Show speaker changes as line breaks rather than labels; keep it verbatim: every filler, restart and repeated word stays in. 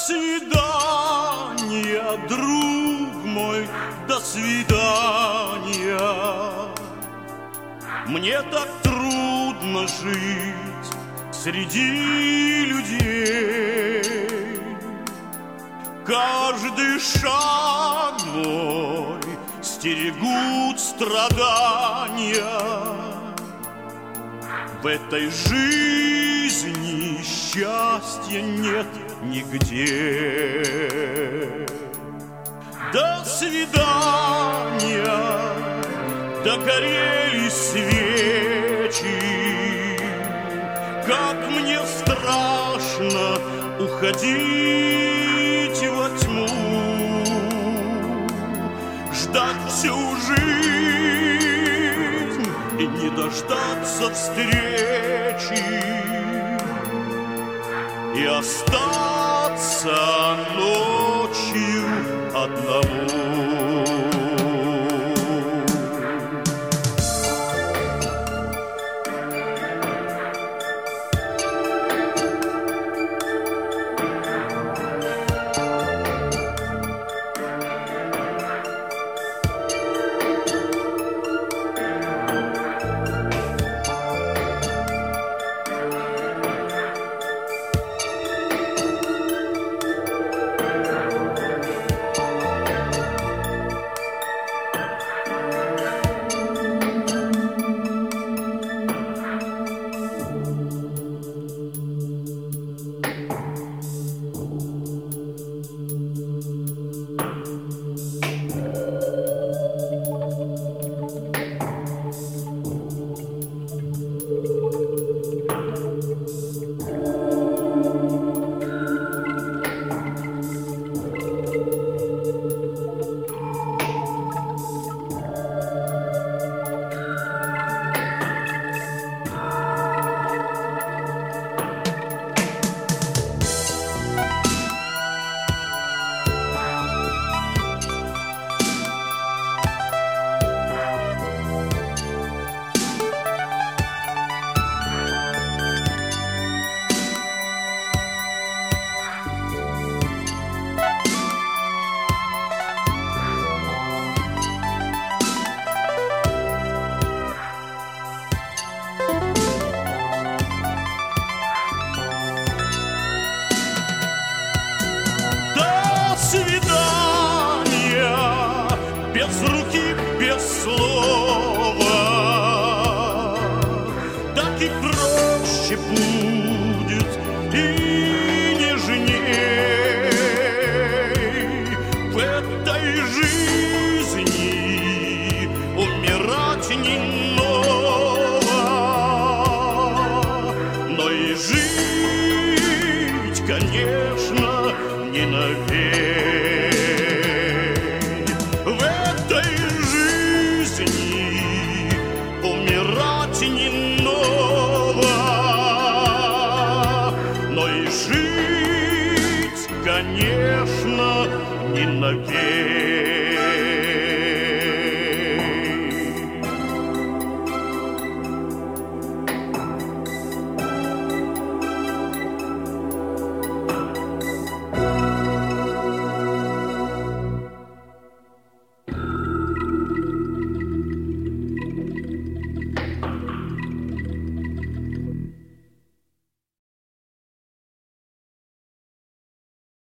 свидания, друг мой, до свидания. Мне так трудно жить среди людей. Каждый шаг мой стерегут страдания. В этой жизни счастья нет нигде. До свидания, догорели свечи. Как мне страшно уходить во тьму, ждать всю жизнь и не дождаться встречи, и остаться ночью одному. Без руки, без слова, так и проще будет и нежней. В этой жизни умирать не ново, но и жить, конечно, не навек. Не ново, но и жить, конечно, не навек.